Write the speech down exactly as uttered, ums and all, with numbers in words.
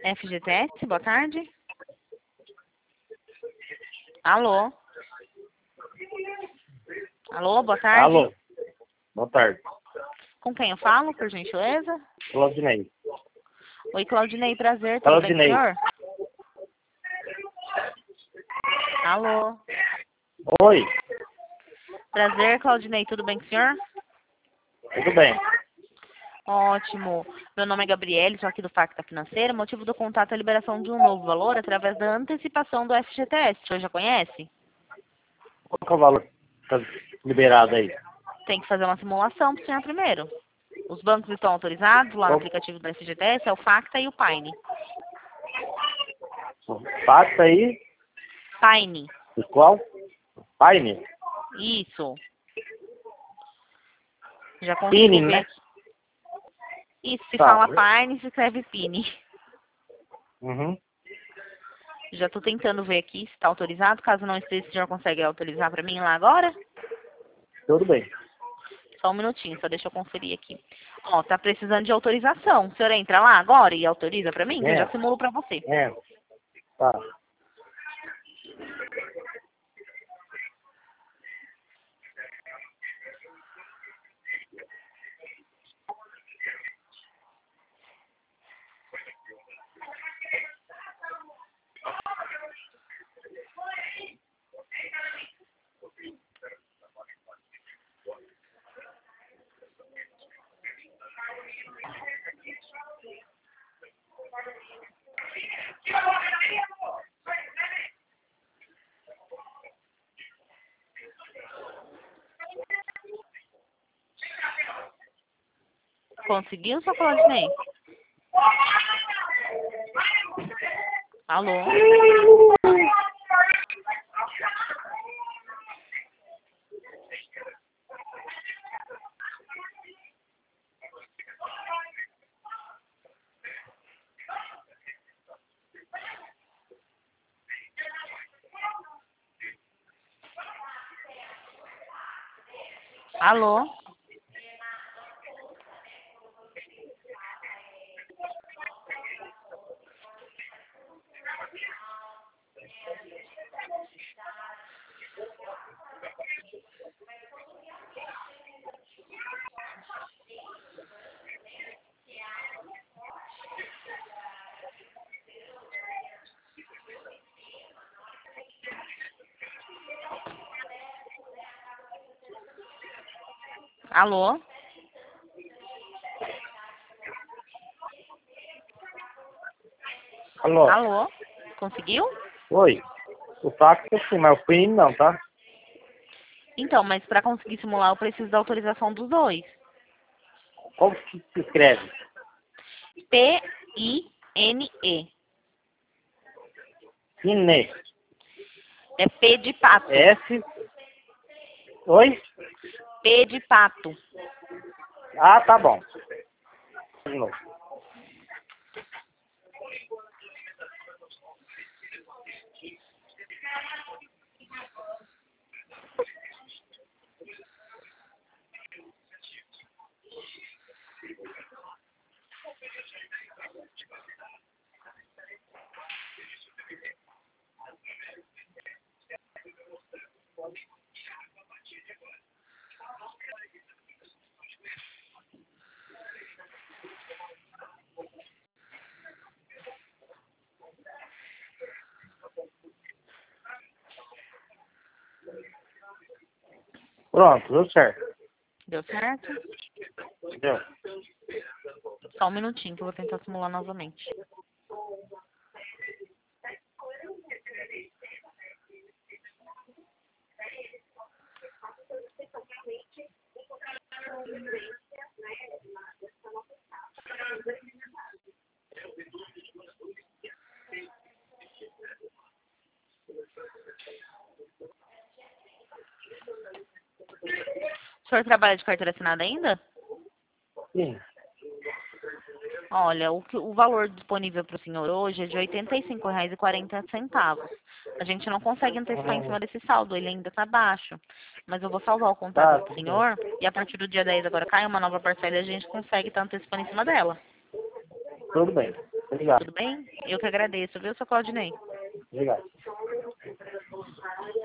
F G T S, boa tarde. Alô? Alô, boa tarde. Alô, boa tarde. Com quem eu falo, por gentileza? Claudinei. Oi, Claudinei, prazer, tudo bem com o Claudinei. senhor? Alô? Oi, Prazer, Claudinei, tudo bem com o senhor? tudo bem? Ótimo. Meu nome é Gabriele, sou aqui do Facta Financeira. O motivo do contato é a liberação de um novo valor através da antecipação do F G T S. O senhor já conhece? Qual que é o valor que tá liberado aí? Tem que fazer uma simulação para o senhor primeiro. Os bancos estão autorizados lá no Qual? aplicativo do F G T S, é o Facta e o Paine. Passa aí, Paine, de qual? Paine? isso. Já consigo Pine, ver né? aqui. Isso, se Tá. fala Paine, se escreve Pine. Uhum. Já estou tentando ver aqui se está autorizado. Caso não esteja, o senhor consegue autorizar para mim lá agora? Tudo bem. Só um minutinho, só deixa eu conferir aqui. Ó, tá precisando de autorização. O senhor entra lá agora e autoriza para mim? Que eu É, já simulo para você. é. Tá. Conseguiu, sua Claudinei? Alô? Alô? Alô? Alô? Alô? Conseguiu? Oi. O fax sim, mas o Pine não, tá? Então, mas para conseguir simular eu preciso da autorização dos dois. Como que se escreve? P I N E. Pine. É P de pato. S. Oi? P de pato. Ah, tá bom. De novo. Pronto, deu certo. Deu certo? Deu. Só um minutinho que eu vou tentar simular novamente. O senhor trabalha de carteira assinada ainda? Sim. Olha, o, que- o valor disponível para o senhor hoje é de oitenta e cinco reais e quarenta centavos. A gente não consegue antecipar em Uhum. cima desse saldo, ele ainda está baixo. Mas eu vou salvar o Tá, contrato do tudo bem. senhor e a partir do dia dez agora cai uma nova parcela e a gente consegue estar antecipando em cima dela. Tudo bem. Obrigado. Tudo bem? Eu que agradeço, viu, seu Claudinei? Obrigado.